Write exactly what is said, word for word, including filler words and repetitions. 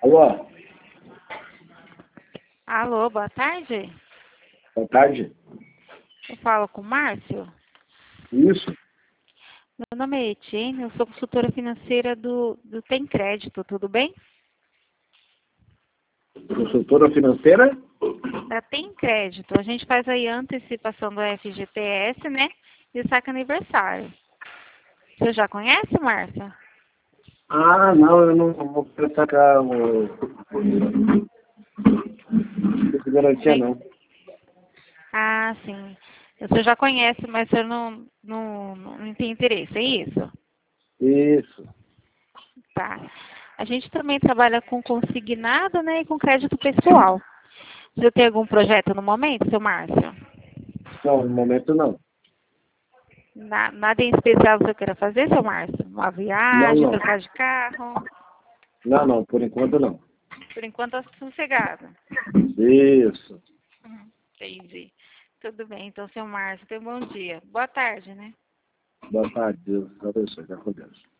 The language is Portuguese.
Alô? Alô, boa tarde. Boa tarde. Eu falo com o Márcio. Isso? Meu nome é Etienne, eu sou consultora financeira do, do Tem Crédito, tudo bem? Consultora financeira? Da Tem Crédito. A gente faz aí a antecipação do F G T S, né? E saca aniversário. Você já conhece, Márcio? Ah, não, eu não vou sacar o... Não garantia, Sim. não. Ah, sim. Você já conhece, mas você não, não, não tem interesse, é isso? Isso. Tá. A gente também trabalha com consignado, né, e com crédito pessoal. Você tem algum projeto no momento, seu Márcio? Não, no momento não. Na- Nada em especial que você queira fazer, seu Márcio? Uma Não, viagem, não. trocar de carro? Não, não, por enquanto não. Por enquanto, tá sossegado. Isso. Hum, Entendi. Tudo bem, então, seu Márcio, tenha um bom dia. Boa tarde, né? Boa tarde, Deus abençoe. Fica com Deus.